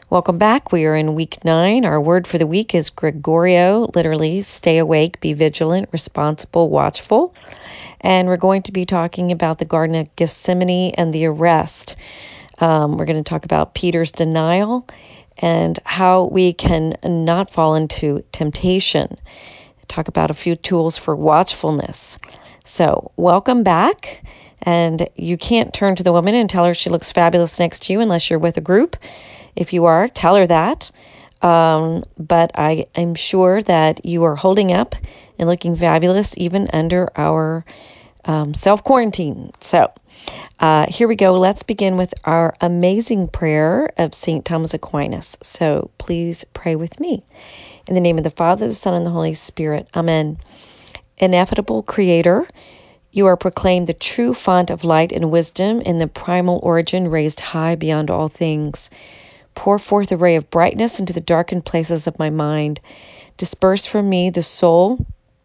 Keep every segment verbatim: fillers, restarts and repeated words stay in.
Welcome back. We are in week nine. Our word for the week is Gregorio, literally stay awake, be vigilant, responsible, watchful. And we're going to be talking about the Garden of Gethsemane and the arrest. Um, we're going to talk about Peter's denial and how we can not fall into temptation. Talk about a few tools for watchfulness. So welcome back. And you can't turn to the woman and tell her she looks fabulous next to you unless you're with a group. If you are, tell her that. Um, but I am sure that you are holding up and looking fabulous even under our um, self-quarantine. So uh, here we go. Let's begin with our amazing prayer of Saint Thomas Aquinas. So please pray with me. In the name of the Father, the Son, and the Holy Spirit. Amen. Ineffable Creator, you are proclaimed the true font of light and wisdom in the primal origin raised high beyond all things. Pour forth a ray of brightness into the darkened places of my mind. Disperse from me the soul,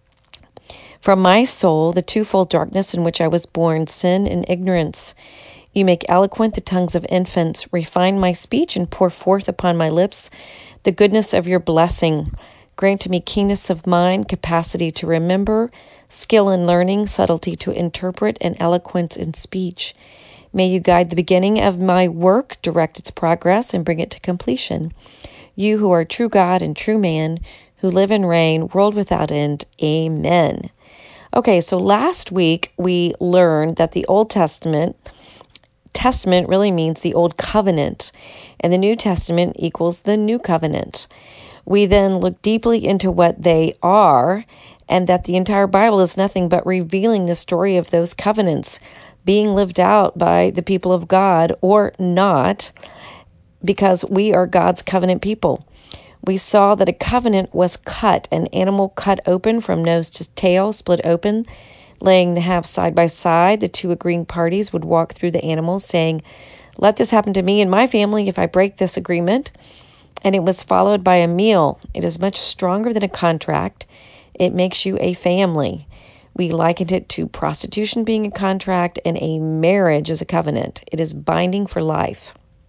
from my soul, the twofold darkness in which I was born, sin and ignorance. You make eloquent the tongues of infants. Refine my speech and pour forth upon my lips the goodness of your blessing. Grant to me keenness of mind, capacity to remember, skill in learning, subtlety to interpret, and eloquence in speech. May you guide the beginning of my work, direct its progress, and bring it to completion. You who are true God and true man, who live and reign, world without end. Amen. Okay, so last week we learned that the Old Testament, Testament really means the Old Covenant, and the New Testament equals the New Covenant. We then looked deeply into what they are, and that the entire Bible is nothing but revealing the story of those covenants being lived out by the people of God or not, because we are God's covenant people. We saw that a covenant was cut, an animal cut open from nose to tail, split open, laying the halves side by side. The two agreeing parties would walk through the animal saying, "Let this happen to me and my family if I break this agreement." And it was followed by a meal. It is much stronger than a contract. It makes you a family. We likened it to prostitution being a contract and a marriage as a covenant. It is binding for life.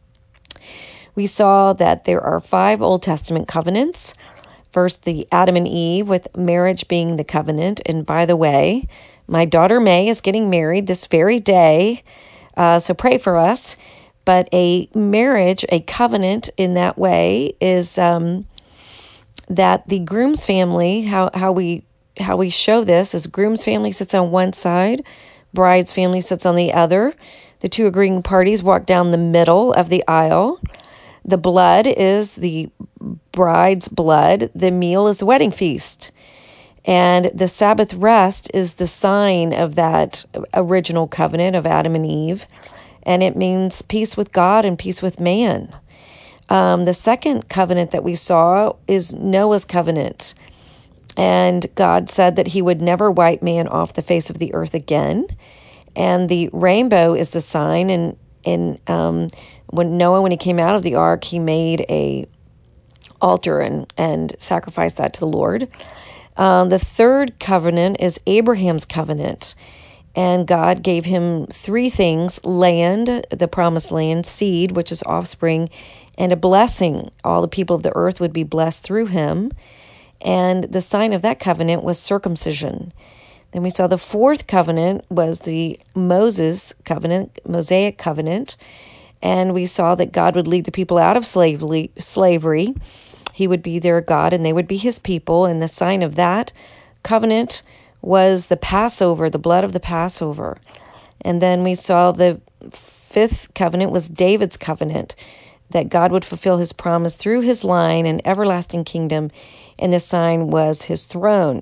We saw that there are five Old Testament covenants. First, the Adam and Eve, with marriage being the covenant. And by the way, my daughter May is getting married this very day, uh, so pray for us. But a marriage, a covenant in that way, is um, that the groom's family, how how we how we show this is groom's family sits on one side, bride's family sits on the other. The two agreeing parties walk down the middle of the aisle. The blood is the bride's blood. The meal is the wedding feast. And the Sabbath rest is the sign of that original covenant of Adam and Eve. And it means peace with God and peace with man. Um, the second covenant that we saw is Noah's covenant. And God said that he would never wipe man off the face of the earth again. And the rainbow is the sign. And, and um, when Noah, when he came out of the ark, he made a altar and, and sacrificed that to the Lord. Um, the third covenant is Abraham's covenant. And God gave him three things: land, the promised land, seed, which is offspring, and a blessing. All the people of the earth would be blessed through him. And the sign of that covenant was circumcision. Then we saw the fourth covenant was the Moses covenant, Mosaic covenant. And we saw that God would lead the people out of slavery. slavery. He would be their God and they would be his people. And the sign of that covenant was the Passover, the blood of the Passover. And then we saw the fifth covenant was David's covenant, that God would fulfill his promise through his line and everlasting kingdom, and the sign was his throne.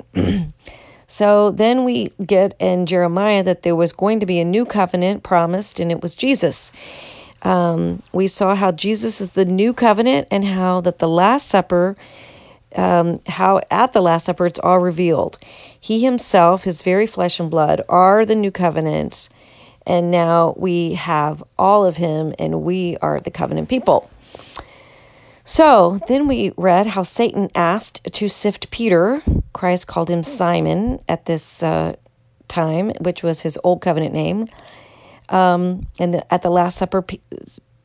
So then we get in Jeremiah that there was going to be a new covenant promised, and it was Jesus. Um, we saw how Jesus is the new covenant and how that the Last Supper, um, how at the Last Supper it's all revealed. He himself, his very flesh and blood, are the new covenant, and now we have all of him, and we are the covenant people. So then we read how Satan asked to sift Peter. Christ called him Simon at this uh, time, which was his old covenant name. Um, and the, at the Last Supper, P-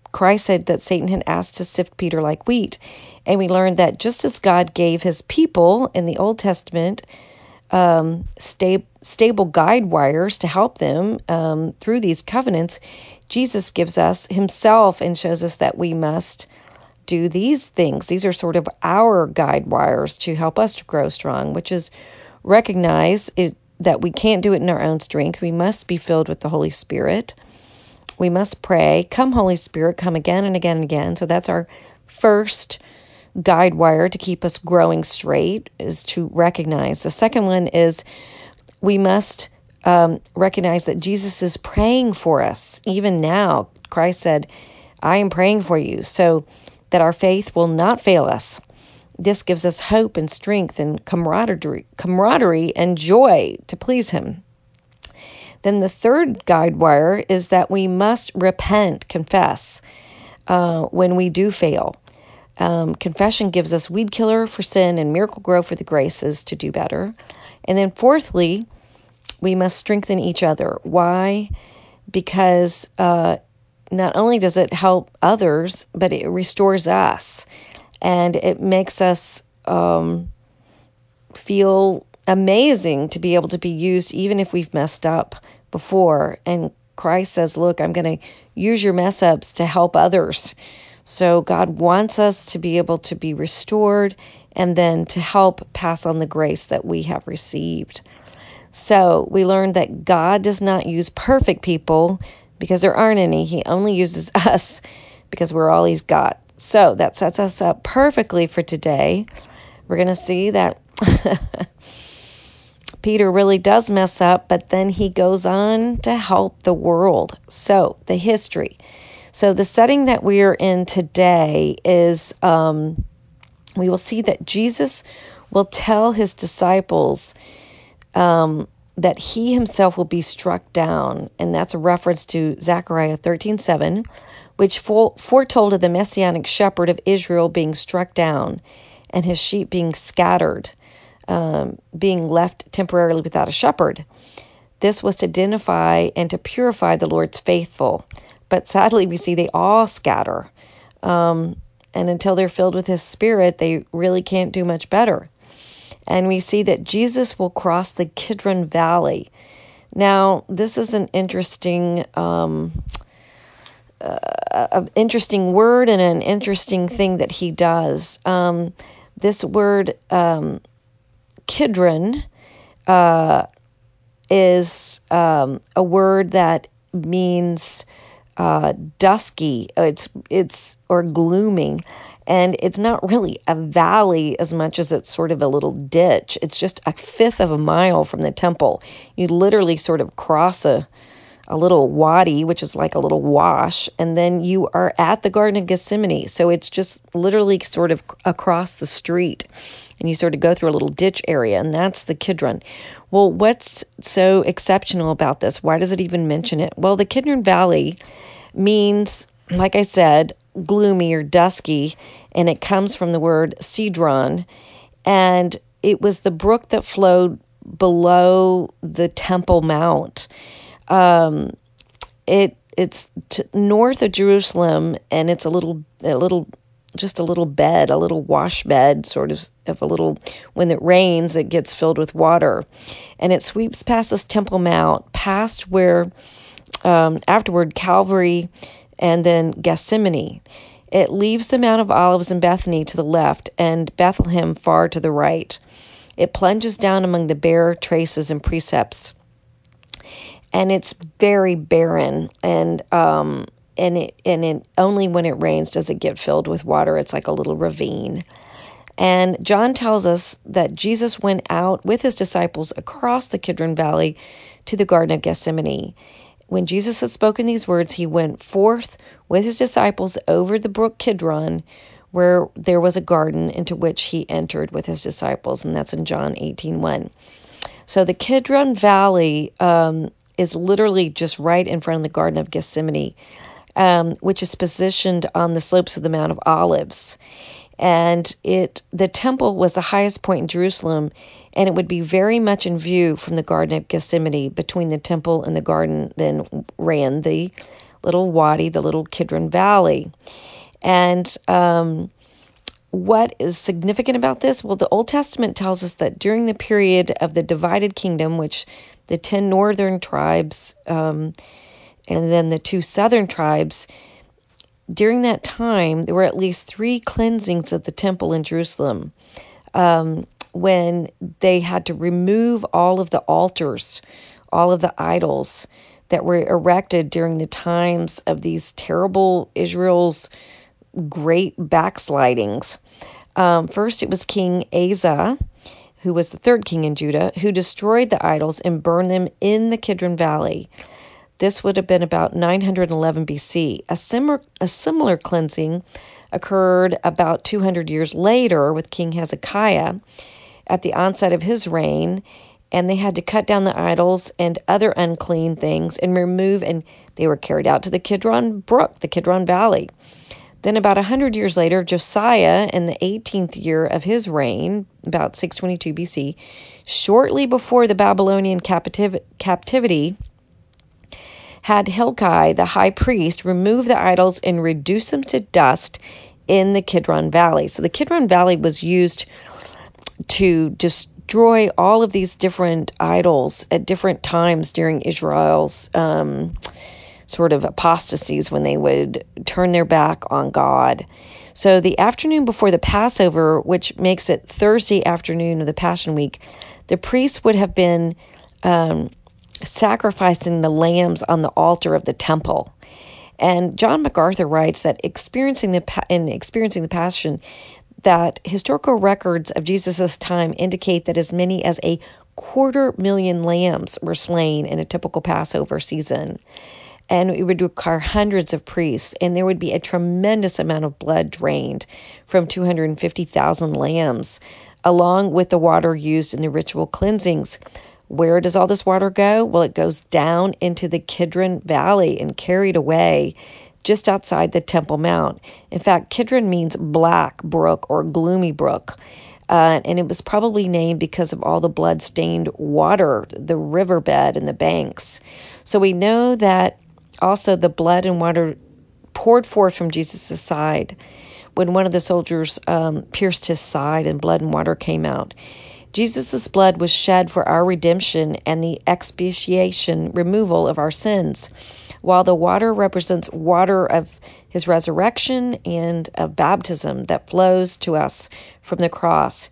Christ said that Satan had asked to sift Peter like wheat. And we learned that just as God gave his people in the Old Testament um, sta- stable guide wires to help them um, through these covenants, Jesus gives us himself and shows us that we must do these things. These are sort of our guide wires to help us to grow strong, which is recognize it, that we can't do it in our own strength. We must be filled with the Holy Spirit. We must pray, come Holy Spirit, come again and again and again. So that's our first guide wire to keep us growing straight, is to recognize. The second one is we must um, recognize that Jesus is praying for us. Even now, Christ said, I am praying for you, so that our faith will not fail us. This gives us hope and strength and camaraderie, camaraderie and joy to please him. Then the third guide wire is that we must repent, confess, uh, when we do fail. Um, confession gives us weed killer for sin and miracle grow for the graces to do better. And then fourthly, we must strengthen each other. Why? Because uh, not only does it help others, but it restores us. And it makes us um, feel amazing to be able to be used even if we've messed up before. And Christ says, look, I'm going to use your mess ups to help others. So God wants us to be able to be restored and then to help pass on the grace that we have received. So we learned that God does not use perfect people because there aren't any. He only uses us because we're all he's got. So that sets us up perfectly for today. We're going to see that Peter really does mess up, but then he goes on to help the world. So the history. So the setting that we are in today is um, we will see that Jesus will tell his disciples um, that he himself will be struck down. And that's a reference to Zechariah thirteen seven, which foretold of the messianic shepherd of Israel being struck down and his sheep being scattered, um, being left temporarily without a shepherd. This was to identify and to purify the Lord's faithful. But sadly, we see they all scatter. Um, and until they're filled with his spirit, they really can't do much better. And we see that Jesus will cross the Kidron Valley. Now, this is an interesting... Um, Uh, an interesting word and an interesting thing that he does. Um, this word, um, Kidron, uh, is um, a word that means uh, dusky. It's it's or glooming, and it's not really a valley as much as it's sort of a little ditch. It's just a fifth of a mile from the temple. You literally sort of cross a a little wadi, which is like a little wash, and then you are at the Garden of Gethsemane. So it's just literally sort of across the street, and you sort of go through a little ditch area, and that's the Kidron. Well, what's so exceptional about this? Why does it even mention it? Well, the Kidron Valley means, like I said, gloomy or dusky, and it comes from the word Cedron, and it was the brook that flowed below the Temple Mount. Um, it it's t- north of Jerusalem, and it's a little a little just a little bed, a little wash bed, sort of of a little. When it rains, it gets filled with water, and it sweeps past this Temple Mount, past where um, afterward Calvary, and then Gethsemane. It leaves the Mount of Olives and Bethany to the left, and Bethlehem far to the right. It plunges down among the bare traces and precepts. And it's very barren, and um, and it and it only when it rains does it get filled with water. It's like a little ravine. And John tells us that Jesus went out with his disciples across the Kidron Valley to the Garden of Gethsemane. When Jesus had spoken these words, he went forth with his disciples over the brook Kidron, where there was a garden into which he entered with his disciples, and that's in John eighteen one. So the Kidron Valley um, is literally just right in front of the Garden of Gethsemane, um, which is positioned on the slopes of the Mount of Olives. And it the temple was the highest point in Jerusalem, and it would be very much in view from the Garden of Gethsemane. Between the temple and the garden then ran the little wadi, the little Kidron Valley. And um, what is significant about this? Well, the Old Testament tells us that during the period of the divided kingdom, which the ten northern tribes um, and then the two southern tribes, during that time, there were at least three cleansings of the temple in Jerusalem um, when they had to remove all of the altars, all of the idols that were erected during the times of these terrible Israel's great backslidings. Um, first, it was King Asa, who was the third king in Judah, who destroyed the idols and burned them in the Kidron Valley. This would have been about nine hundred eleven B C. A similar, a similar cleansing occurred about two hundred years later with King Hezekiah at the onset of his reign, and they had to cut down the idols and other unclean things and remove, and they were carried out to the Kidron Brook, the Kidron Valley. Then about one hundred years later, Josiah, in the eighteenth year of his reign, about six twenty-two B C, shortly before the Babylonian captiv- captivity, had Hilkiah, the high priest, remove the idols and reduce them to dust in the Kidron Valley. So the Kidron Valley was used to destroy all of these different idols at different times during Israel's um, sort of apostasies, when they would turn their back on God. So the afternoon before the Passover, which makes it Thursday afternoon of the Passion Week, the priests would have been um, sacrificing the lambs on the altar of the temple. And John MacArthur writes that experiencing the in experiencing the Passion, that historical records of Jesus' time indicate that as many as a quarter million lambs were slain in a typical Passover season. And it would require hundreds of priests, and there would be a tremendous amount of blood drained from two hundred fifty thousand lambs, along with the water used in the ritual cleansings. Where does all this water go? Well, it goes down into the Kidron Valley and carried away just outside the Temple Mount. In fact, Kidron means black brook or gloomy brook, uh, and it was probably named because of all the blood-stained water, the riverbed and the banks. So we know that also the blood and water poured forth from Jesus' side when one of the soldiers um, pierced his side and blood and water came out. Jesus' blood was shed for our redemption and the expiation, removal of our sins, while the water represents water of his resurrection and of baptism that flows to us from the cross.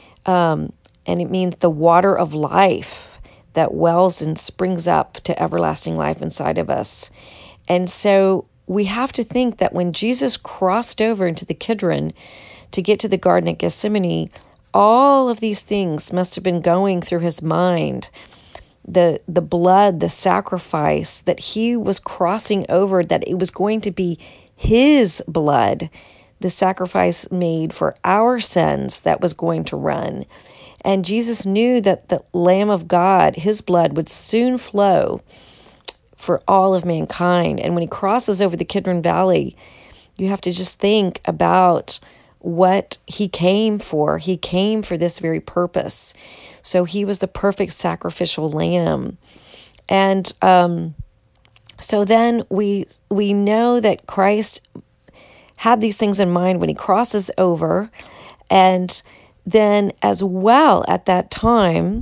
Um, and it means the water of life that wells and springs up to everlasting life inside of us. And so we have to think that when Jesus crossed over into the Kidron to get to the Garden of Gethsemane, all of these things must have been going through his mind. The the blood, the sacrifice that he was crossing over, that it was going to be his blood, the sacrifice made for our sins that was going to run. And Jesus knew that the Lamb of God, his blood, would soon flow for all of mankind. And when he crosses over the Kidron Valley, you have to just think about what he came for. He came for this very purpose. So he was the perfect sacrificial lamb. And um, so then we we know that Christ had these things in mind when he crosses over. And then as well at that time,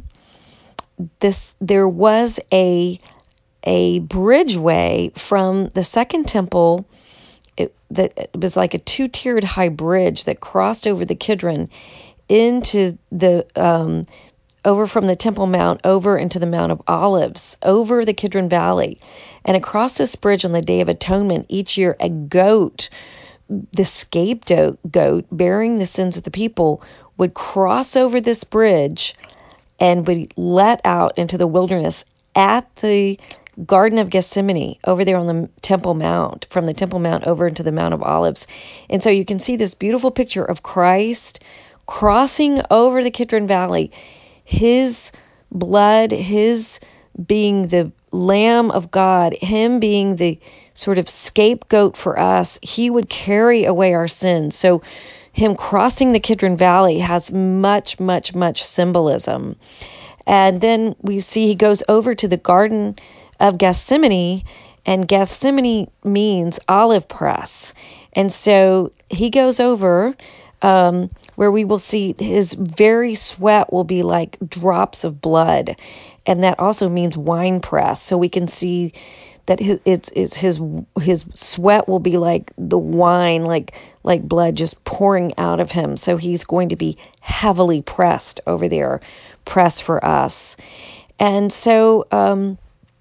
this there was a a bridgeway from the second temple. It, that it was like a two-tiered high bridge that crossed over the Kidron into the um, over from the Temple Mount over into the Mount of Olives, over the Kidron Valley. And across this bridge on the Day of Atonement each year, a goat, the scapegoat goat bearing the sins of the people, would cross over this bridge and would let out into the wilderness at the Garden of Gethsemane over there on the Temple Mount, from the Temple Mount over into the Mount of Olives. And so you can see this beautiful picture of Christ crossing over the Kidron Valley, his blood, his being the Lamb of God, him being the sort of scapegoat for us. He would carry away our sins. So him crossing the Kidron Valley has much, much, much symbolism. And then we see he goes over to the Garden of Gethsemane, And Gethsemane means olive press. And so he goes over um, where we will see his very sweat will be like drops of blood. And that also means wine press. So we can see that his, it's, it's his his sweat will be like the wine, like like blood just pouring out of him. So he's going to be heavily pressed over there, pressed for us. And so um,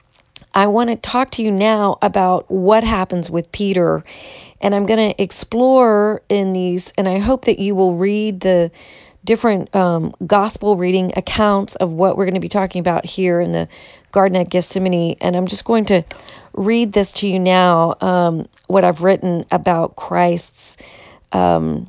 I want to talk to you now about what happens with Peter. And I'm going to explore in these, and I hope that you will read the different um, gospel reading accounts of what we're going to be talking about here in the Garden at Gethsemane. And I'm just going to read this to you now, um, what I've written about Christ's, um,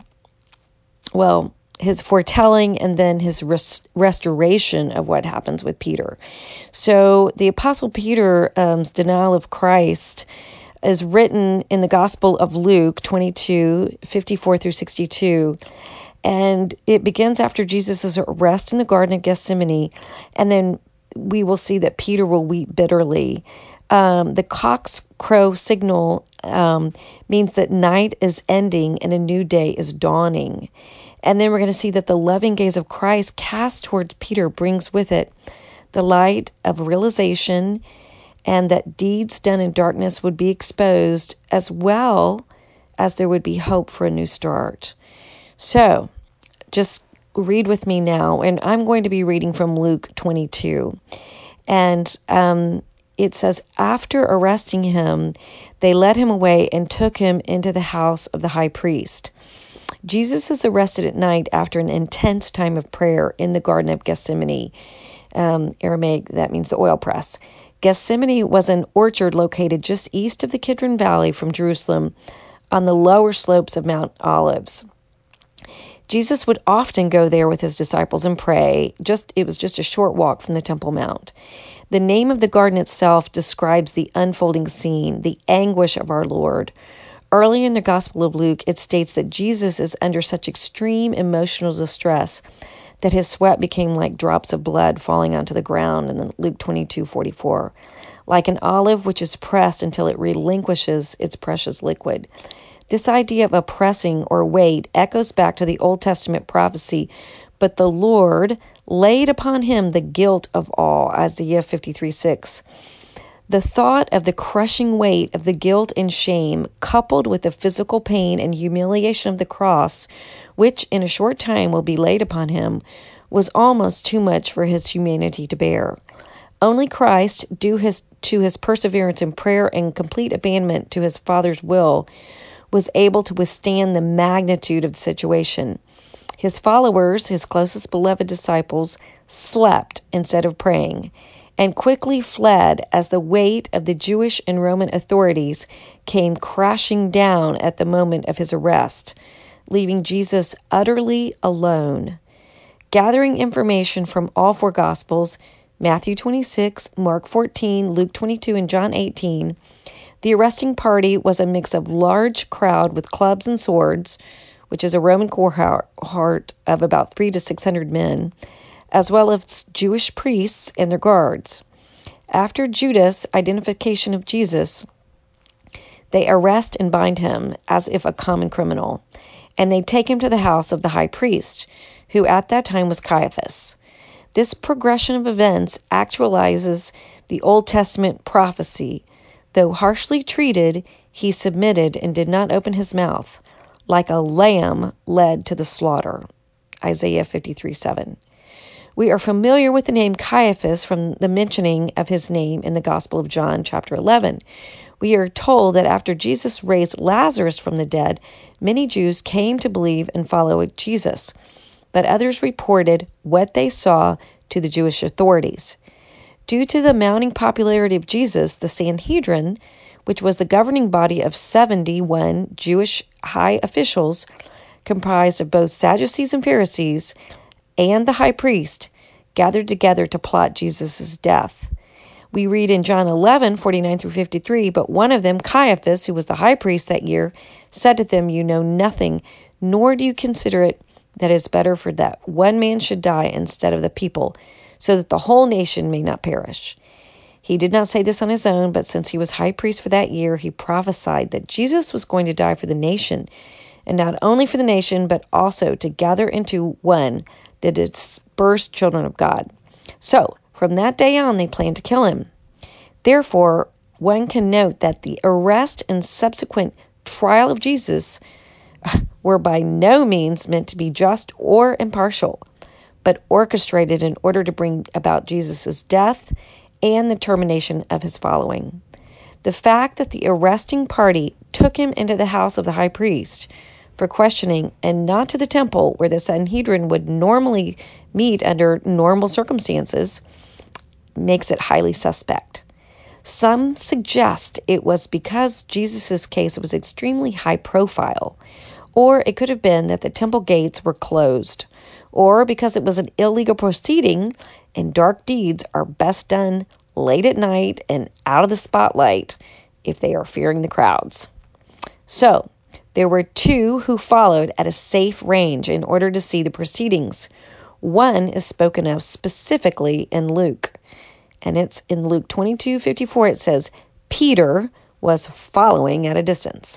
well, his foretelling and then his res- restoration of what happens with Peter. So the Apostle Peter's um, denial of Christ is written in the Gospel of Luke twenty-two, fifty-four through sixty-two. And it begins after Jesus' arrest in the Garden of Gethsemane. And then we will see that Peter will weep bitterly. Um, the cock's crow signal um, means that night is ending and a new day is dawning. And then we're going to see that the loving gaze of Christ cast towards Peter brings with it the light of realization, and that deeds done in darkness would be exposed, as well as there would be hope for a new start. So, just read with me now, and I'm going to be reading from Luke twenty-two. And um, it says, after arresting him, they led him away and took him into the house of the high priest. Jesus is arrested at night after an intense time of prayer in the Garden of Gethsemane. Um, Aramaic, that means the oil press. Gethsemane was an orchard located just east of the Kidron Valley from Jerusalem on the lower slopes of Mount Olives. Jesus would often go there with his disciples and pray. Just it was just a short walk from the Temple Mount. The name of the garden itself describes the unfolding scene, the anguish of our Lord. Early in the Gospel of Luke, it states that Jesus is under such extreme emotional distress that his sweat became like drops of blood falling onto the ground in Luke twenty-two forty-four, like an olive which is pressed until it relinquishes its precious liquid. This idea of oppressing or weight echoes back to the Old Testament prophecy, but the Lord laid upon him the guilt of all, Isaiah fifty-three six. The thought of the crushing weight of the guilt and shame, coupled with the physical pain and humiliation of the cross, which in a short time will be laid upon him, was almost too much for his humanity to bear. Only Christ, due his, to his perseverance in prayer and complete abandonment to his Father's will, was able to withstand the magnitude of the situation. His followers, his closest beloved disciples, slept instead of praying, and quickly fled as the weight of the Jewish and Roman authorities came crashing down at the moment of his arrest, leaving Jesus utterly alone. Gathering information from all four Gospels, Matthew twenty-six, Mark fourteen, Luke twenty-two, and John eighteen, the arresting party was a mix of large crowd with clubs and swords, which is a Roman cohort of about three to six hundred men, as well as Jewish priests and their guards. After Judas' identification of Jesus, they arrest and bind him as if a common criminal, and they take him to the house of the high priest, who at that time was Caiaphas. This progression of events actualizes the Old Testament prophecy. Though harshly treated, he submitted and did not open his mouth, like a lamb led to the slaughter. Isaiah fifty-three seven. We are familiar with the name Caiaphas from the mentioning of his name in the Gospel of John, chapter eleven. We are told that after Jesus raised Lazarus from the dead, many Jews came to believe and follow Jesus, but others reported what they saw to the Jewish authorities. Due to the mounting popularity of Jesus, the Sanhedrin, which was the governing body of seventy-one Jewish high officials, comprised of both Sadducees and Pharisees, and the high priest, gathered together to plot Jesus' death. We read in John eleven, forty-nine through fifty-three, but one of them, Caiaphas, who was the high priest that year, said to them, "You know nothing, nor do you consider it that it is better for that one man should die instead of the people, so that the whole nation may not perish." He did not say this on his own, but since he was high priest for that year, he prophesied that Jesus was going to die for the nation, and not only for the nation, but also to gather into one the dispersed children of God. So, from that day on, they planned to kill him. Therefore, one can note that the arrest and subsequent trial of Jesus were by no means meant to be just or impartial, but orchestrated in order to bring about Jesus' death and the termination of his following. The fact that the arresting party took him into the house of the high priest for questioning and not to the temple where the Sanhedrin would normally meet under normal circumstances makes it highly suspect. Some suggest it was because Jesus' case was extremely high profile, or it could have been that the temple gates were closed, or because it was an illegal proceeding and dark deeds are best done late at night and out of the spotlight if they are fearing the crowds. So, there were two who followed at a safe range in order to see the proceedings. One is spoken of specifically in Luke, and it's in Luke twenty-two fifty-four. It says, Peter was following at a distance.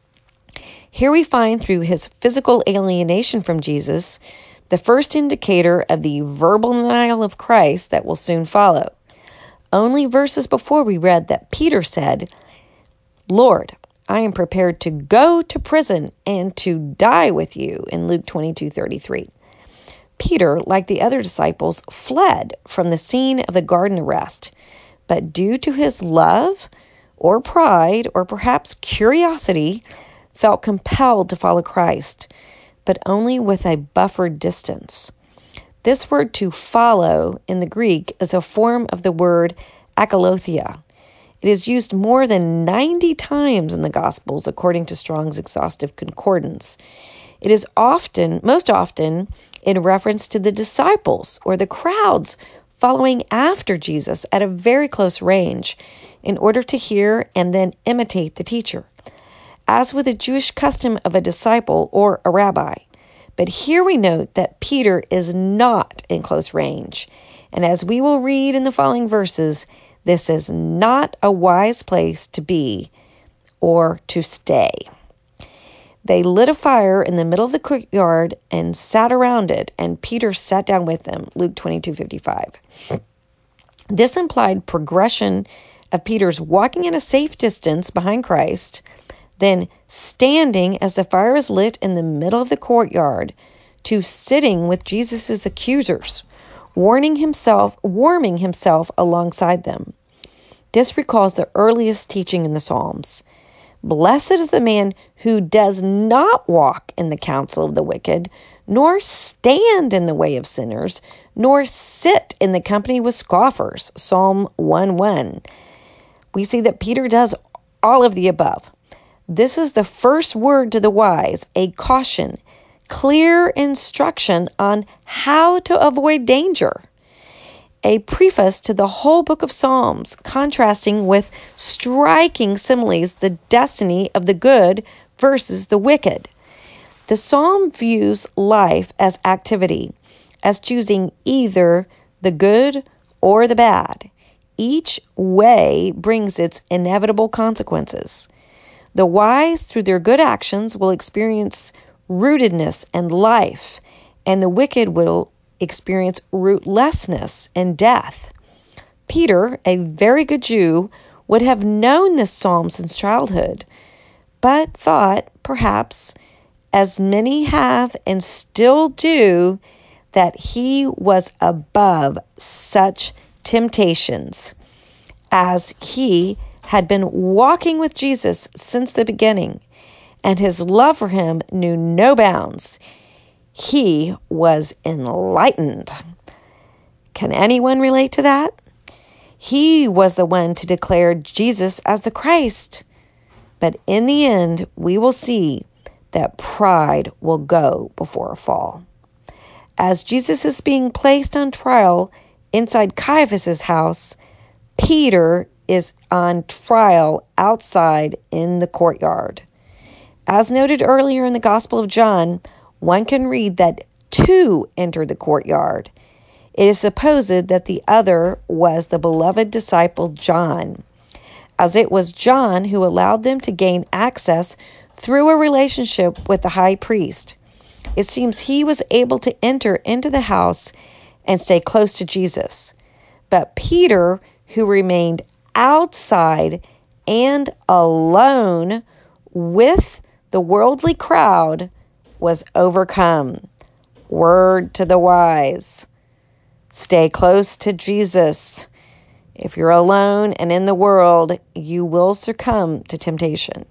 Here we find through his physical alienation from Jesus, the first indicator of the verbal denial of Christ that will soon follow. Only verses before we read that Peter said, Lord, I am prepared to go to prison and to die with you, in Luke twenty-two thirty-three. Peter, like the other disciples, fled from the scene of the garden arrest, but due to his love or pride or perhaps curiosity, felt compelled to follow Christ, but only with a buffered distance. This word to follow in the Greek is a form of the word akalothia. It is used more than ninety times in the Gospels, according to Strong's Exhaustive Concordance. It is often, most often, in reference to the disciples or the crowds following after Jesus at a very close range in order to hear and then imitate the teacher, as with the Jewish custom of a disciple or a rabbi. But here we note that Peter is not in close range, and as we will read in the following verses, this is not a wise place to be or to stay. They lit a fire in the middle of the courtyard and sat around it, and Peter sat down with them, Luke twenty-two fifty-five. This implied progression of Peter's walking at a safe distance behind Christ, then standing as the fire is lit in the middle of the courtyard, to sitting with Jesus' accusers, warning himself, warming himself alongside them. This recalls the earliest teaching in the Psalms. Blessed is the man who does not walk in the counsel of the wicked, nor stand in the way of sinners, nor sit in the company with scoffers. Psalm one one. We see that Peter does all of the above. This is the first word to the wise, a caution, clear instruction on how to avoid danger. A preface to the whole book of Psalms, contrasting with striking similes the destiny of the good versus the wicked. The psalm views life as activity, as choosing either the good or the bad. Each way brings its inevitable consequences. The wise, through their good actions, will experience rootedness and life, and the wicked will experience rootlessness and death. Peter, a very good Jew, would have known this psalm since childhood, but thought, perhaps, as many have and still do, that he was above such temptations, as he had been walking with Jesus since the beginning, and his love for him knew no bounds. He was enlightened. Can anyone relate to that? He was the one to declare Jesus as the Christ. But in the end, we will see that pride will go before a fall. As Jesus is being placed on trial inside Caiaphas' house, Peter is on trial outside in the courtyard. As noted earlier in the Gospel of John, one can read that two entered the courtyard. It is supposed that the other was the beloved disciple John, as it was John who allowed them to gain access through a relationship with the high priest. It seems he was able to enter into the house and stay close to Jesus. But Peter, who remained outside and alone with the worldly crowd, was overcome. Word to the wise: stay close to Jesus. If you're alone and in the world, you will succumb to temptation.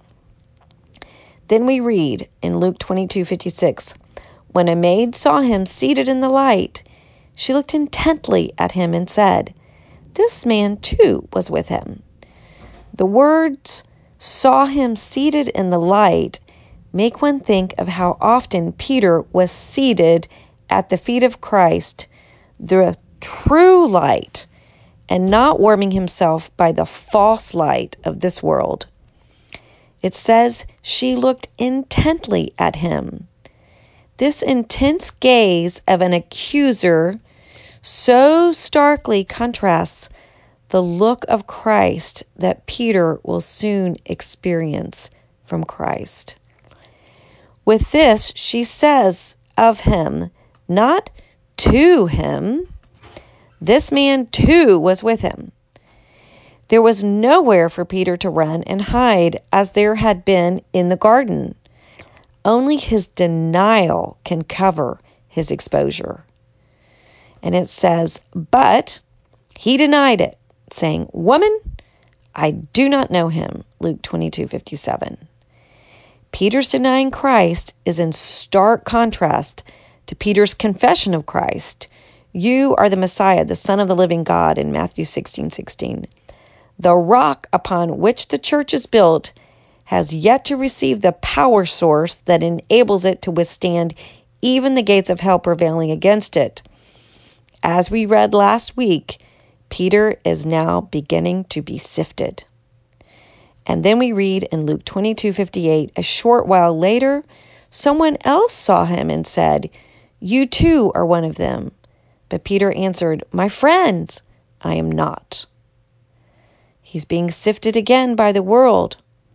Then we read in Luke twenty-two fifty-six, when a maid saw him seated in the light, she looked intently at him and said, "This man too was with him." The words "saw him seated in the light" make one think of how often Peter was seated at the feet of Christ, the true light, and not warming himself by the false light of this world. It says she looked intently at him. This intense gaze of an accuser so starkly contrasts the look of Christ that Peter will soon experience from Christ. With this, she says of him, not to him. This man too was with him. There was nowhere for Peter to run and hide as there had been in the garden. Only his denial can cover his exposure. And it says, but he denied it, saying, "Woman, I do not know him." Luke twenty-two fifty-seven. Peter's denying Christ is in stark contrast to Peter's confession of Christ. "You are the Messiah, the Son of the living God," in Matthew sixteen sixteen. The rock upon which the church is built has yet to receive the power source that enables it to withstand even the gates of hell prevailing against it. As we read last week, Peter is now beginning to be sifted. And then we read in Luke twenty-two fifty-eight, a short while later, someone else saw him and said, "You too are one of them." But Peter answered, "My friend, I am not." He's being sifted again by the world.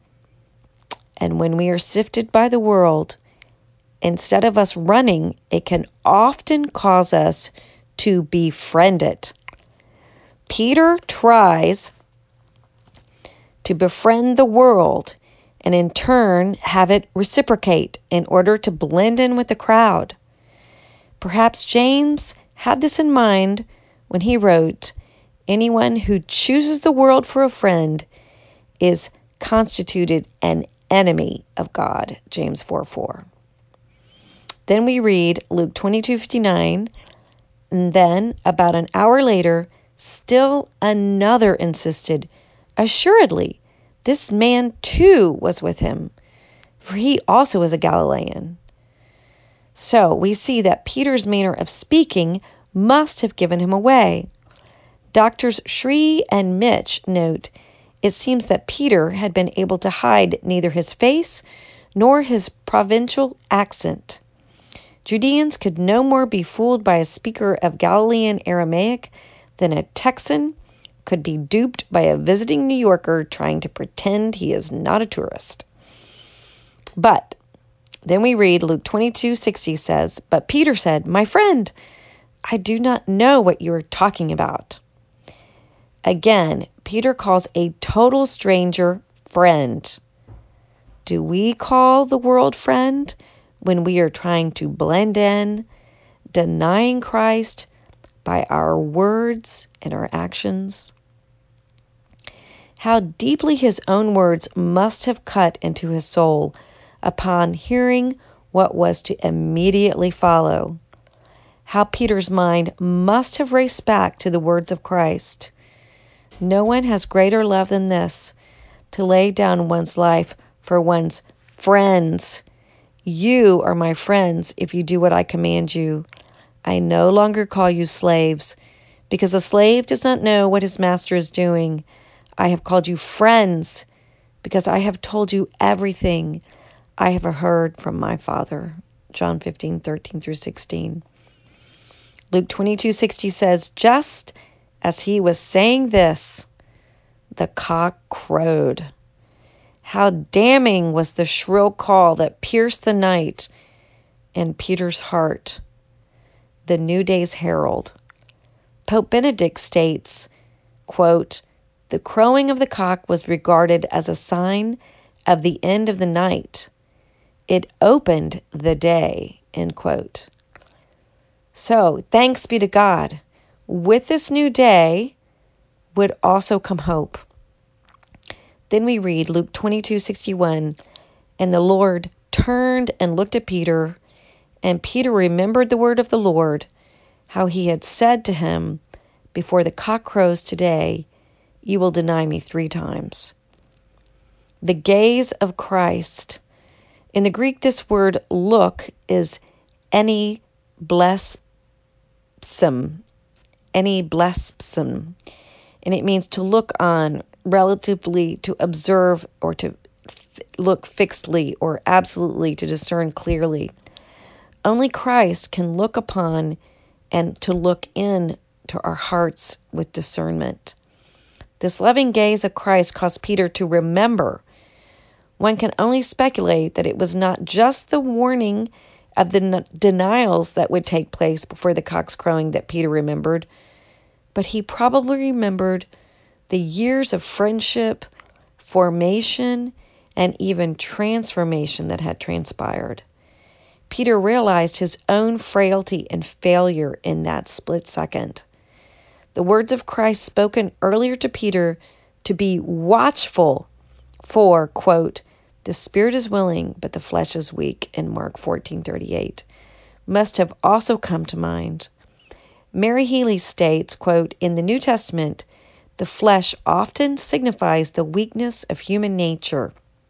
And when we are sifted by the world, instead of us running, it can often cause us to befriend it. Peter tries to befriend the world and in turn have it reciprocate in order to blend in with the crowd. Perhaps James had this in mind when he wrote, "Anyone who chooses the world for a friend is constituted an enemy of God," James four four. Then we read Luke twenty-two fifty-nine, and then about an hour later, still another insisted, "Assuredly, this man too was with him, for he also is a Galilean." So we see that Peter's manner of speaking must have given him away. Doctors Shree and Mitch note, it seems that Peter had been able to hide neither his face nor his provincial accent. Judeans could no more be fooled by a speaker of Galilean Aramaic than a Texan could be duped by a visiting New Yorker trying to pretend he is not a tourist. But then we read Luke twenty-two sixty says, "But Peter said, 'My friend, I do not know what you are talking about.'" Again, Peter calls a total stranger friend. Do we call the world friend when we are trying to blend in, denying Christ by our words and our actions? How deeply his own words must have cut into his soul upon hearing what was to immediately follow. How Peter's mind must have raced back to the words of Christ. No one has greater love than this, to lay down one's life for one's friends. You are my friends if you do what I command you. I no longer call you slaves, because a slave does not know what his master is doing. I have called you friends, because I have told you everything I have heard from my Father. John fifteen thirteen through sixteen. Luke twenty-two sixty says, just as he was saying this, the cock crowed. How damning was the shrill call that pierced the night and Peter's heart. The new day's herald. Pope Benedict states, quote, the crowing of the cock was regarded as a sign of the end of the night. It opened the day, end quote. So, thanks be to God. With this new day would also come hope. Then we read Luke twenty-two sixty-one, and the Lord turned and looked at Peter, and Peter remembered the word of the Lord, how he had said to him, before the cock crows today, you will deny me three times. The gaze of Christ. In the Greek, this word look is any blespsum, any blespsum, and it means to look on, relatively to observe, or to f- look fixedly or absolutely to discern clearly. Only Christ can look upon and to look in to our hearts with discernment. This loving gaze of Christ caused Peter to remember. One can only speculate that it was not just the warning of the n- denials that would take place before the cock's crowing that Peter remembered, but he probably remembered the years of friendship, formation, and even transformation that had transpired. Peter realized his own frailty and failure in that split second. The words of Christ spoken earlier to Peter to be watchful for, quote, the spirit is willing, but the flesh is weak, in Mark fourteen thirty-eight, must have also come to mind. Mary Healy states, quote, in the New Testament, the flesh often signifies the weakness of human nature,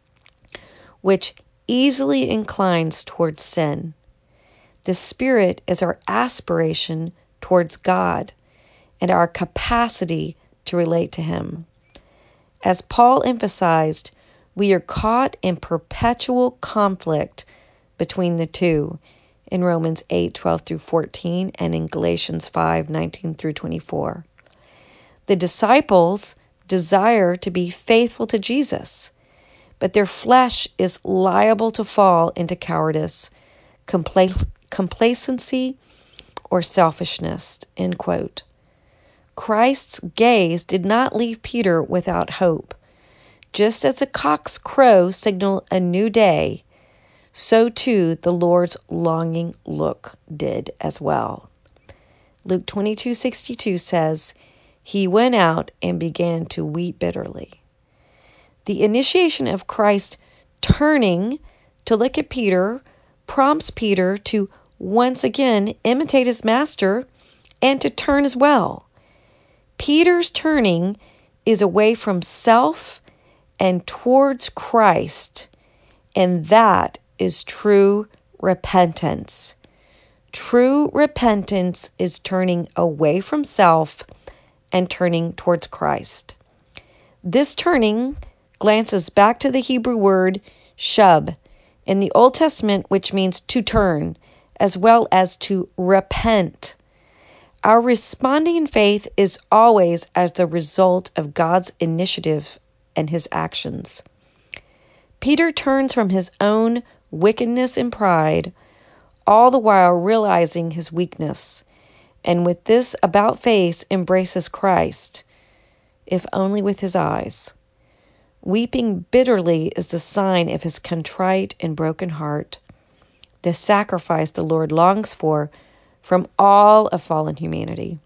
which easily inclines towards sin. The spirit is our aspiration towards God and our capacity to relate to Him. As Paul emphasized, we are caught in perpetual conflict between the two in Romans eight twelve through fourteen and in Galatians five nineteen through twenty-four. The disciples desire to be faithful to Jesus, but their flesh is liable to fall into cowardice, compla- complacency, or selfishness, end quote. Christ's gaze did not leave Peter without hope. Just as a cock's crow signaled a new day, so too the Lord's longing look did as well. Luke twenty-two sixty-two says, he went out and began to weep bitterly. The initiation of Christ turning to look at Peter prompts Peter to once again imitate his master and to turn as well. Peter's turning is away from self and towards Christ, and that is true repentance. True repentance is turning away from self and turning towards Christ. This turning glances back to the Hebrew word shub in the Old Testament, which means to turn, as well as to repent. Our responding in faith is always as a result of God's initiative and His actions. Peter turns from his own wickedness and pride, all the while realizing his weakness, and with this about face embraces Christ, if only with his eyes. Weeping bitterly is the sign of his contrite and broken heart, the sacrifice the Lord longs for from all of fallen humanity.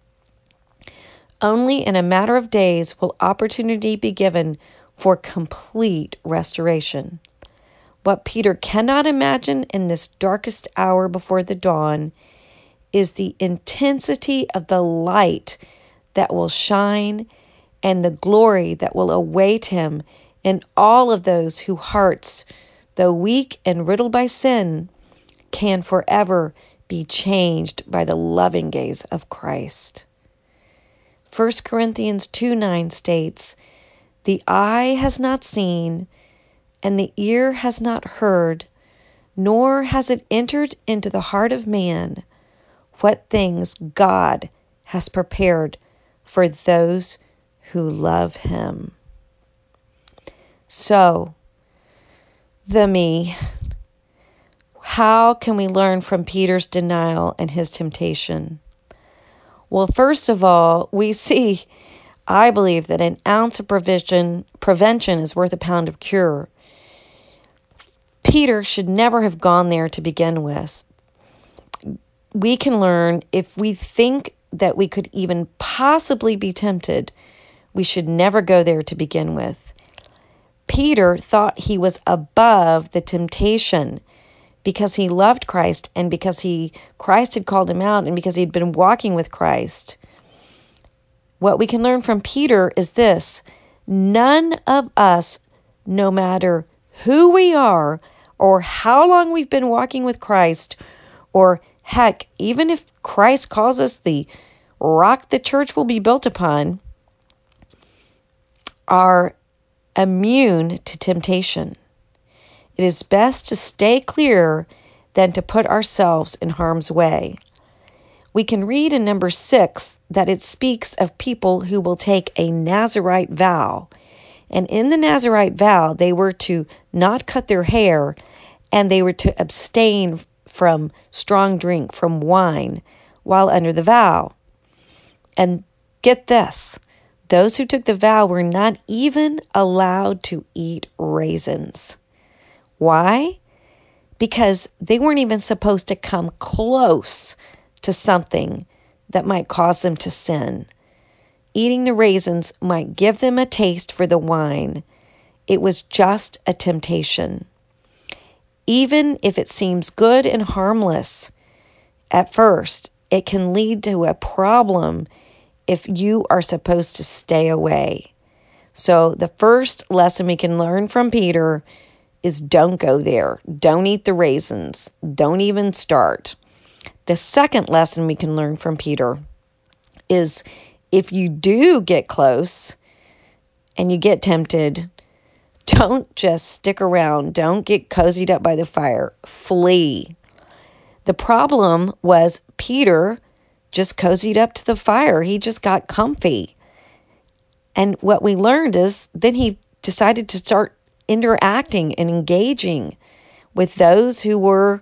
Only in a matter of days will opportunity be given for complete restoration. What Peter cannot imagine in this darkest hour before the dawn is the intensity of the light that will shine and the glory that will await him in all of those whose hearts, though weak and riddled by sin, can forever be changed by the loving gaze of Christ. First Corinthians two nine states, the eye has not seen, and the ear has not heard, nor has it entered into the heart of man what things God has prepared for those who love him. So, the me, how can we learn from Peter's denial and his temptation? Well, first of all, we see, I believe, that an ounce of prevention, prevention is worth a pound of cure. Peter should never have gone there to begin with. We can learn if we think that we could even possibly be tempted, we should never go there to begin with. Peter thought he was above the temptation because he loved Christ and because he Christ had called him out and because he'd been walking with Christ. What we can learn from Peter is this: none of us, no matter who we are or how long we've been walking with Christ, or heck, even if Christ calls us the rock the church will be built upon, are immune to temptation. It is best to stay clear than to put ourselves in harm's way. We can read in number six that it speaks of people who will take a Nazirite vow. And in the Nazirite vow, they were to not cut their hair and they were to abstain from strong drink, from wine, while under the vow. And get this, those who took the vow were not even allowed to eat raisins. Why? Because they weren't even supposed to come close to something that might cause them to sin. Eating the raisins might give them a taste for the wine. It was just a temptation. Even if it seems good and harmless at first, it can lead to a problem if you are supposed to stay away. So the first lesson we can learn from Peter is don't go there. Don't eat the raisins. Don't even start. The second lesson we can learn from Peter is if you do get close and you get tempted, don't just stick around. Don't get cozied up by the fire. Flee. The problem was Peter just cozied up to the fire. He just got comfy. And what we learned is then he decided to start interacting and engaging with those who were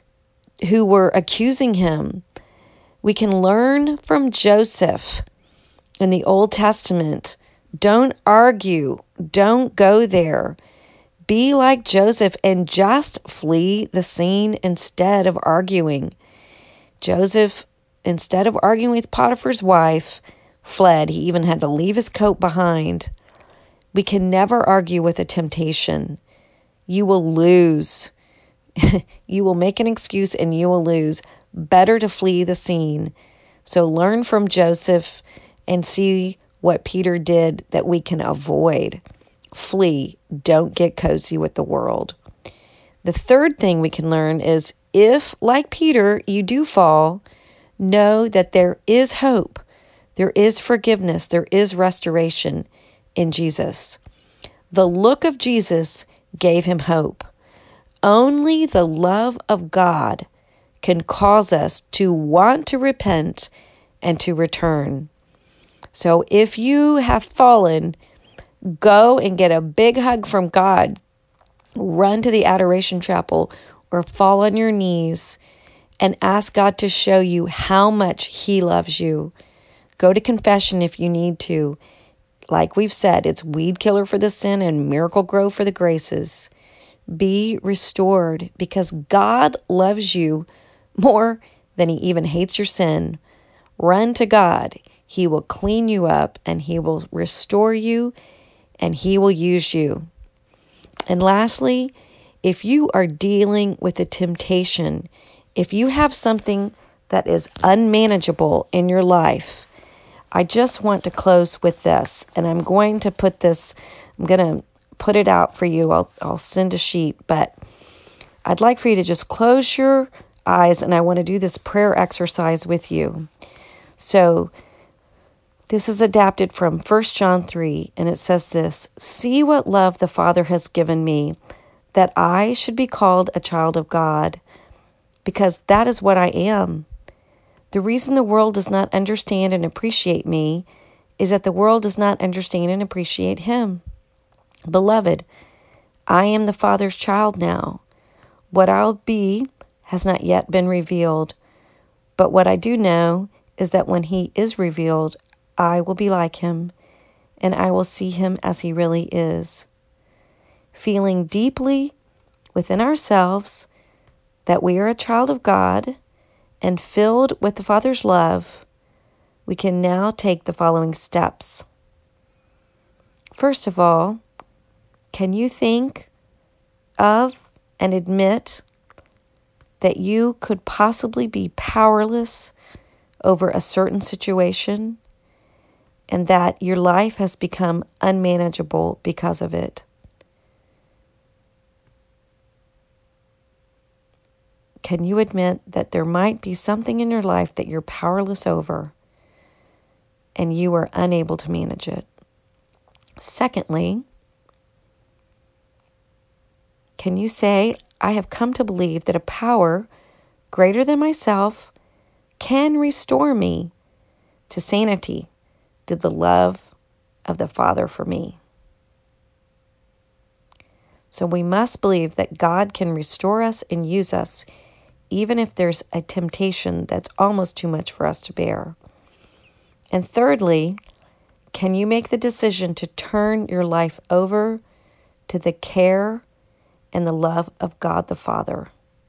who were accusing him. We can learn from Joseph in the Old Testament. Don't argue. Don't go there. Be like Joseph and just flee the scene instead of arguing. Joseph, instead of arguing with Potiphar's wife, fled. He even had to leave his coat behind. We can never argue with a temptation. You will lose. You will make an excuse and you will lose. Better to flee the scene. So learn from Joseph and see what Peter did that we can avoid. Flee. Don't get cozy with the world. The third thing we can learn is if, like Peter, you do fall, know that there is hope. There is forgiveness. There is restoration in Jesus. The look of Jesus gave him hope. Only the love of God can cause us to want to repent and to return. So if you have fallen, go and get a big hug from God. Run to the Adoration Chapel or fall on your knees and ask God to show you how much he loves you. Go to confession if you need to. Like we've said, it's weed killer for the sin and miracle grow for the graces. Be restored because God loves you more than he even hates your sin. Run to God. He will clean you up and he will restore you and he will use you. And lastly, if you are dealing with a temptation, if you have something that is unmanageable in your life, I just want to close with this, and I'm going to put this, I'm going to put it out for you. I'll, I'll send a sheet, but I'd like for you to just close your eyes, and I want to do this prayer exercise with you. So this is adapted from First John three, and it says this: see what love the Father has given me, that I should be called a child of God, because that is what I am. The reason the world does not understand and appreciate me is that the world does not understand and appreciate him. Beloved, I am the Father's child now. What I'll be has not yet been revealed, but what I do know is that when he is revealed, I will be like him, and I will see him as he really is. Feeling deeply within ourselves that we are a child of God and filled with the Father's love, we can now take the following steps. First of all, can you think of and admit that you could possibly be powerless over a certain situation and that your life has become unmanageable because of it? Can you admit that there might be something in your life that you're powerless over and you are unable to manage it? Secondly, can you say, I have come to believe that a power greater than myself can restore me to sanity through the love of the Father for me? So we must believe that God can restore us and use us, even if there's a temptation that's almost too much for us to bear. And thirdly, can you make the decision to turn your life over to the care and the love of God the Father?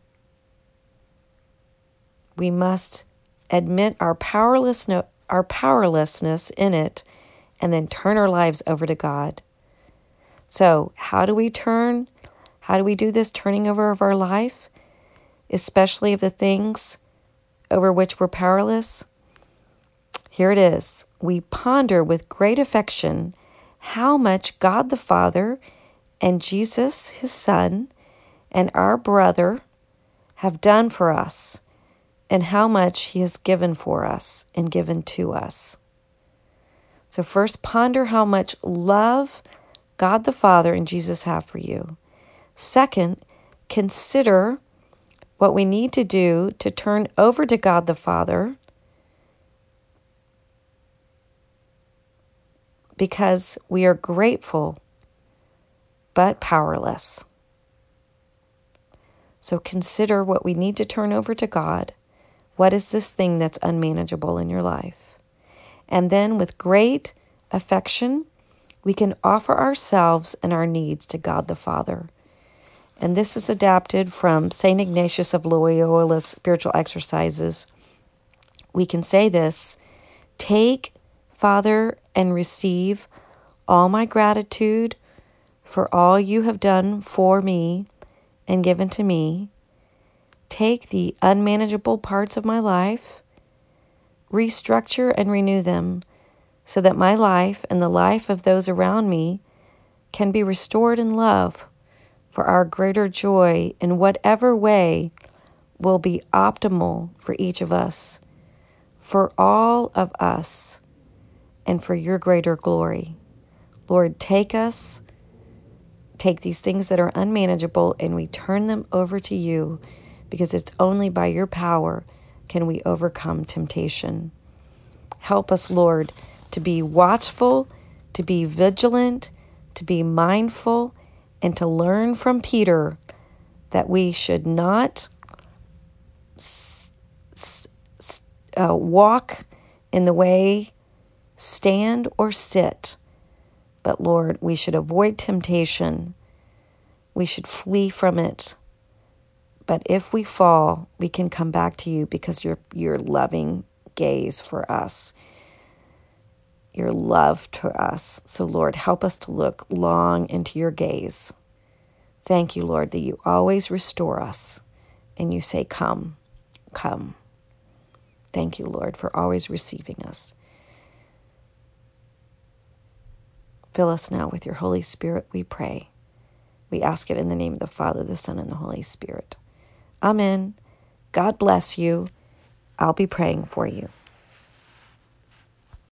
We must admit our powerless, our powerlessness in it and then turn our lives over to God. So how do we turn? How do we do this turning over of our life, especially of the things over which we're powerless? Here it is. We ponder with great affection how much God the Father and Jesus, his Son, and our brother have done for us, and how much he has given for us and given to us. So first, ponder how much love God the Father and Jesus have for you. Second, consider what we need to do to turn over to God the Father, because we are grateful but powerless. So consider what we need to turn over to God. What is this thing that's unmanageable in your life? And then with great affection, we can offer ourselves and our needs to God the Father. And this is adapted from Saint Ignatius of Loyola's Spiritual Exercises. We can say this: take, Father, and receive all my gratitude for all you have done for me and given to me. Take the unmanageable parts of my life, restructure and renew them so that my life and the life of those around me can be restored in love for our greater joy in whatever way will be optimal for each of us, for all of us, and for your greater glory. Lord, take us, take these things that are unmanageable, and we turn them over to you, because it's only by your power can we overcome temptation. Help us, Lord, to be watchful, to be vigilant, to be mindful, and to learn from Peter that we should not s- s- uh, walk in the way, stand or sit, but Lord, we should avoid temptation. We should flee from it. But if we fall, we can come back to you because your your loving gaze for us, your love to us. So Lord, help us to look long into your gaze. Thank you, Lord, that you always restore us and you say, come, come. Thank you, Lord, for always receiving us. Fill us now with your Holy Spirit, we pray. We ask it in the name of the Father, the Son, and the Holy Spirit. Amen. God bless you. I'll be praying for you.